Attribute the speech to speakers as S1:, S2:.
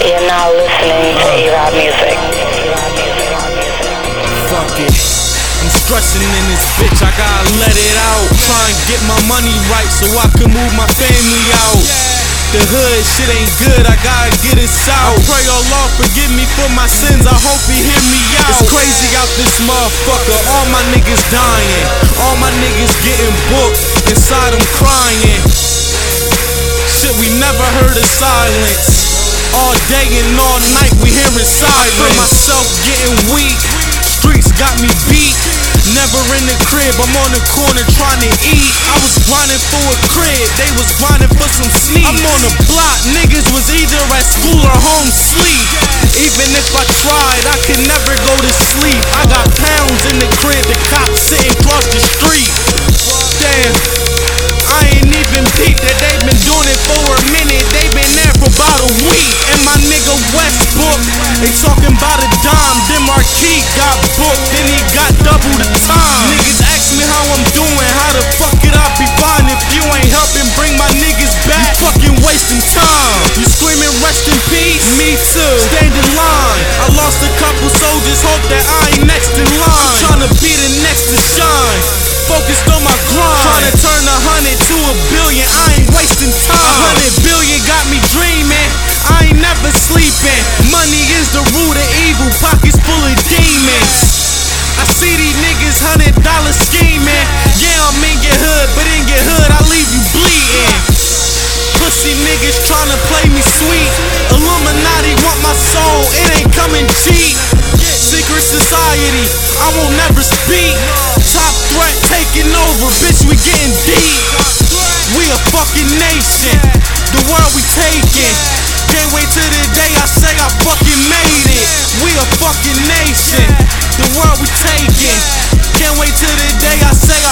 S1: You're now listening to E-Rob Music.
S2: Fuck it. I'm stressing in this bitch, I gotta let it out. Try and get my money right so I can move my family out. The hood shit ain't good, I gotta get it out. I pray Allah forgive me for my sins, I hope He hear me out. It's crazy out this motherfucker, all my niggas dying. All my niggas getting booked, inside I'm crying. Shit, we never heard of silence. All day and all night we hearing sirens. I feel myself getting weak, streets got me beat. Never in the crib, I'm on the corner trying to eat. I was grinding for a crib, they was grinding for some sleep. I'm on the block, niggas was either at school or home sleep. Even if I tried, I could never go to sleep. I got pounds in the crib, the cops sitting across the street. Damn, I ain't even peeped that they been doing it for a minute. They been there for about a week. And my nigga Westbrook, they talking about a dime. Then Marquis got booked, then he got double the time. Niggas ask me how I'm doing, how the fuck could I be fine if you ain't helping bring my niggas back? You fucking wasting time. You screaming rest in peace? Me too. Stand in line. I lost a couple soldiers, hope that I ain't next in line. I'm trying to be the next to shine. Focused on my grind, trying to turn 100 to a billion, I ain't wasting time. 100 billion got me dreaming, I ain't never sleeping. Money is the root of evil, pockets full of demons. I see these niggas $100 scheming. Yeah, I'm in your hood, but in your hood I leave you bleeding. Pussy niggas tryna play me sweet. Illuminati want my soul, it ain't coming cheap. Secret society, I won't never speak. Top threat taking over, bitch, we getting deep. We a fucking nation, the world we taking. Can't wait till the day I say I fucking made it. We a fucking nation, the world we taking. Can't wait till the day I say